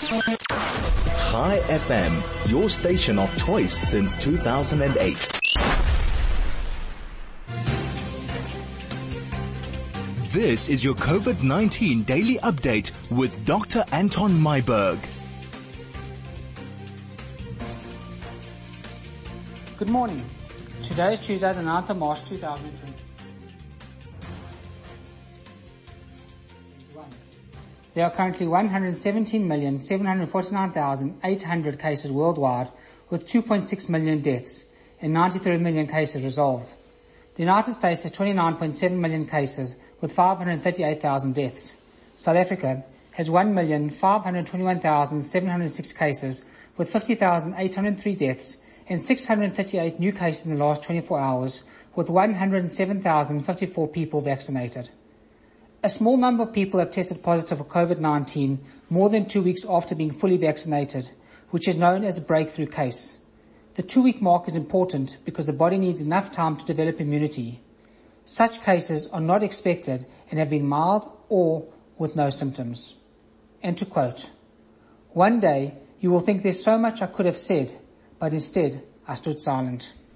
Chai FM, your station of choice since 2008. This is your COVID-19 daily update with Dr. Anton Myberg. Good morning. Today is Tuesday, the 9th of March 2020. There are currently 117,749,800 cases worldwide, with 2.6 million deaths and 93 million cases resolved. The United States has 29.7 million cases with 538,000 deaths. South Africa has 1,521,706 cases with 50,803 deaths and 638 new cases in the last 24 hours, with 107,054 people vaccinated. A small number of people have tested positive for COVID-19 more than 2 weeks after being fully vaccinated, which is known as a breakthrough case. The 2-week mark is important because the body needs enough time to develop immunity. Such cases are not expected and have been mild or with no symptoms. And to quote, "One day you will think there's so much I could have said, but instead I stood silent."